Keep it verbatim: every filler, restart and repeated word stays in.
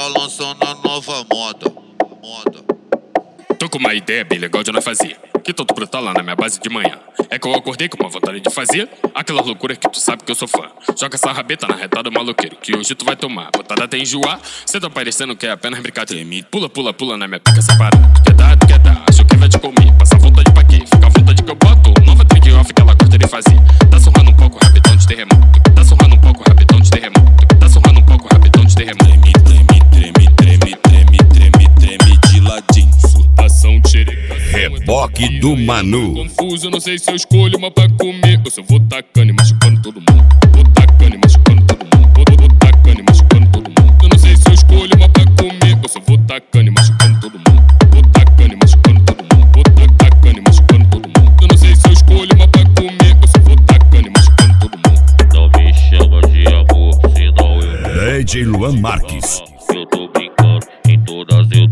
lançando a nova moda, moda. Tô com uma ideia bem legal de nós fazer, que tô brutal lá na minha base de manhã. É que eu acordei com uma vontade de fazer aquela loucura que tu sabe que eu sou fã. Joga essa rabeta na reta do maloqueiro, que hoje tu vai tomar. Botada até enjoar, cê tá parecendo que é apenas brincadeira. Pula, pula, pula na minha pica separada. Tu quer dar, tu quer dar, acho que vai te comer. Passa a vontade pra quê? Fica a vontade que eu boto. Nova trick off que ela gosta de fazer. Tá surrando um pouco, rapidão de terremoto. Tá surrando um pouco, rapidão de terremoto. Tá surrando um pouco, rapidão de terremoto. Treme, treme, treme, treme, treme, treme de ladinho. Surtação, xereca. Reboque do Manu. Confuso, não sei se eu escolho uma pra comer ou se eu vou tacando e machucando todo mundo. Vou tacando e machucando todo mundo. Vou, vou tacando e machucando todo mundo. Eu não sei se eu escolho uma pra comer ou se eu vou tacando e machucando todo mundo. Vou tacando e machucando todo mundo. Vou tacando e machucando todo mundo. Eu não sei se eu escolho uma pra comer ou se eu vou tacando e machucando todo mundo. Não me chama de amor, senão eu D J Luan Marques. Eu tô brincando, em todas eu